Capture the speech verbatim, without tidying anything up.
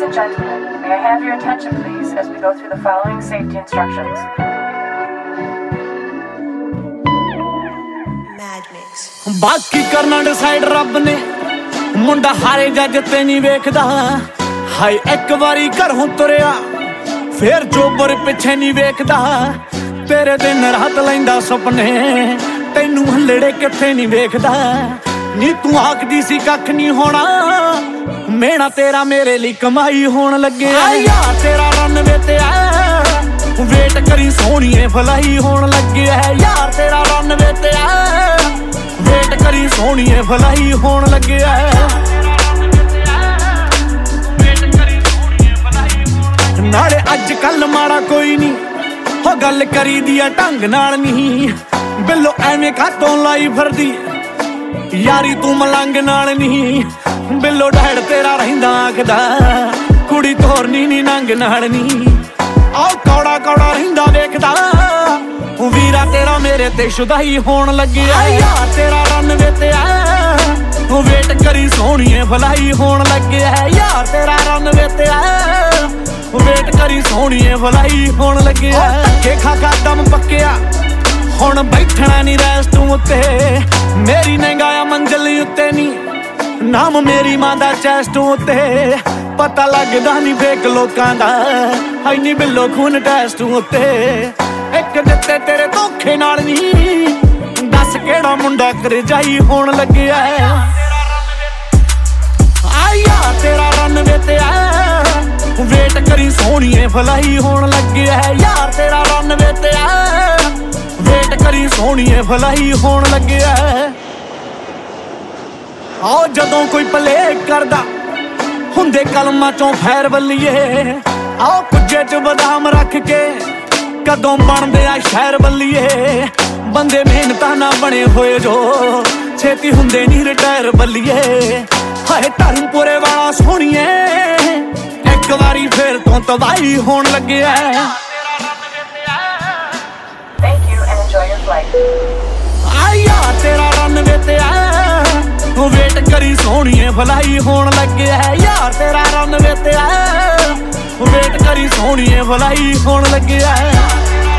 Ladies and gentlemen, may I have your attention please as we go through the following safety instructions. बाकी करना decide रब ने मुंडा हारे जज ते नहीं वेखदा हाय एक बारी घरों तुरिया फिर जोबर पिछे नहीं वेखदा तेरे दिन रात लैंदा सुपने तैनू हल्लड़े किथे नहीं वेखदा नी तू आखदी सी कख नहीं होना मेरा तेरा मेरे लिए कमाई होन लगे यार तेरा रनवे ते आ वेट करी सोहणीए भलाई होन लगे है यार तेरा रनवे ते आ वेट करी सोहणीए भलाई होन लगे नाले अज कल माड़ा कोई नहीं हो गल करी दिया ढंग नाल नहीं बिल्लो एवें कातों लाई फिरदी यारी तू मलंग नाल नहीं बिल्लो डैड तेरा रहिंदा आखदा कुड़ी तोरनी नी नंग नाल नहीं आओ कौड़ा कौड़ा रहिंदा वेखदा वीरा तेरा मेरे ते शुदाई होन लगे यार तेरा रनवे ते आ वेट करी सोहणीए भलाई होन लगे है यार तेरा रनवे ते आ वेट करी सोहणीए भलाई होन लगे धक्के खा खा दम पक्किया हुण बैठना नी रेस्ट उत्ते मेरी नंगाया मंजिल उत्ते नी नाम मेरी मां दा चेस्ट उत्ते पता लगदा नी फेक लोकां दा हाय नी बिल्लो खून टेस्ट उत्ते एक दिते तेरे धोखे नाल नी दस केड़ा मुंडा कर जाई होन लगे आया तेरा रनवे ते आ वेट करी सोहणीए भलाई होन लगे है यार तेरा रनवे ते आ वेट करी सोहणीए भलाई होन लगे आओ जदों कोई प्ले करदा हुंदे कलमां चों फैर बल्लीए आओ कुज्जे च बदाम रख के कदों बनदे आ शहर बल्लीए बंदे मेहनतां ना बने होए जो छेती हुंदे नी रिटायर बल्लीए हाय धर्मपुरे वाला सोहणीए एक बारी फिर तो तबाही होन लगे Thank you and enjoy your flight. आया तेरा रनवे ते आ वेट करी सोहणीए भलाई होन लगे है यार तेरा रनवे ते आ वेट करी सोहणीए भलाई होन लगे